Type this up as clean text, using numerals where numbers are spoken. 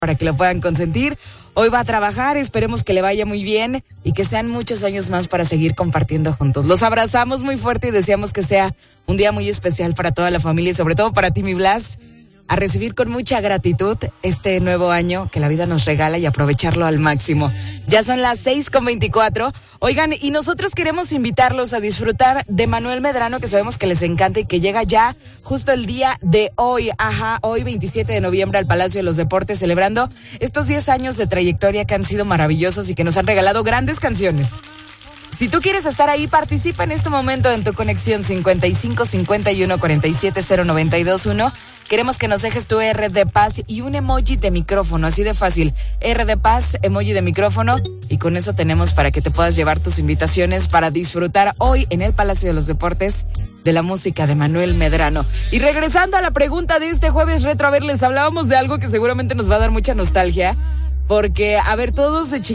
para que lo puedan consentir. Hoy va a trabajar, esperemos que le vaya muy bien y que sean muchos años más para seguir compartiendo juntos. Los abrazamos muy fuerte y deseamos que sea un día muy especial para toda la familia y sobre todo para ti, mi Blas, a recibir con mucha gratitud este nuevo año que la vida nos regala y aprovecharlo al máximo. Ya son las 6:24. Oigan, y nosotros queremos invitarlos a disfrutar de Manuel Medrano, que sabemos que les encanta y que llega ya justo el día de hoy. Hoy 27 de noviembre al Palacio de los Deportes, celebrando estos 10 años de trayectoria que han sido maravillosos y que nos han regalado grandes canciones. Si tú quieres estar ahí, participa en este momento en tu conexión 55 51 47 0921. Queremos que nos dejes tu R de paz y un emoji de micrófono, así de fácil. R de paz, emoji de micrófono, y con eso tenemos para que te puedas llevar tus invitaciones para disfrutar hoy en el Palacio de los Deportes de la música de Manuel Medrano. Y regresando a la pregunta de este jueves retro, a ver, les hablábamos de algo que seguramente nos va a dar mucha nostalgia, porque, a ver, todos de